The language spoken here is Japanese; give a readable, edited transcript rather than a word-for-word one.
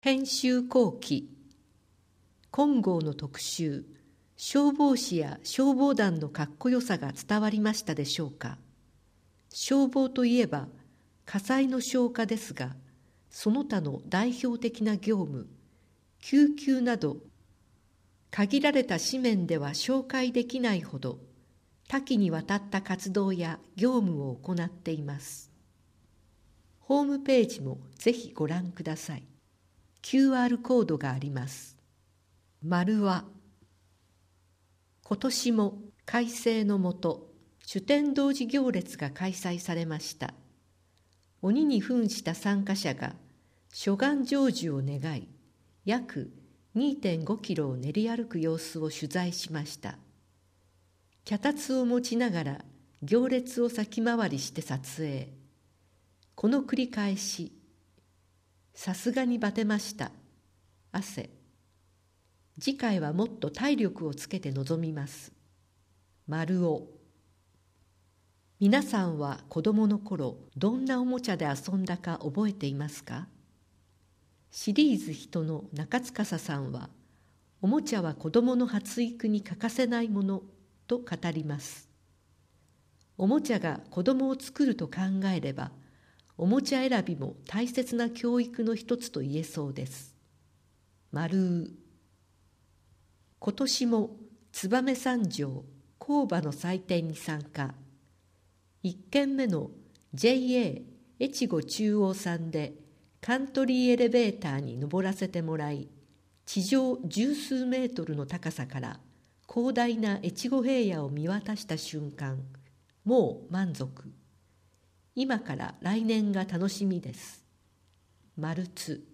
編集後期金剛の特集、消防士や消防団のかっこよさが伝わりましたでしょうか。消防といえば火災の消火ですが、その他の代表的な業務、救急など限られた紙面では紹介できないほど多岐にわたった活動や業務を行っています。ホームページもぜひご覧ください。QR コードがあります。丸は、今年も改正のもと、主天童寺行列が開催されました。鬼に扮した参加者が諸願成就を願い、約 2.5 キロを練り歩く様子を取材しました。脚立を持ちながら行列を先回りして撮影。この繰り返し、さすがにバテました。汗。次回はもっと体力をつけて臨みます。丸尾。皆さんは子供の頃、どんなおもちゃで遊んだか覚えていますか？シリーズ人の中司さんは、おもちゃは子供の発育に欠かせないものと語ります。おもちゃが子供を作ると考えれば、おもちゃ選びも大切な教育の一つと言えそうです。丸う。今年も燕三条工場の祭典に参加。1軒目の JA 越後中央線でカントリーエレベーターに登らせてもらい、地上十数メートルの高さから広大な越後平野を見渡した瞬間、もう満足。今から来年が楽しみです。丸つ。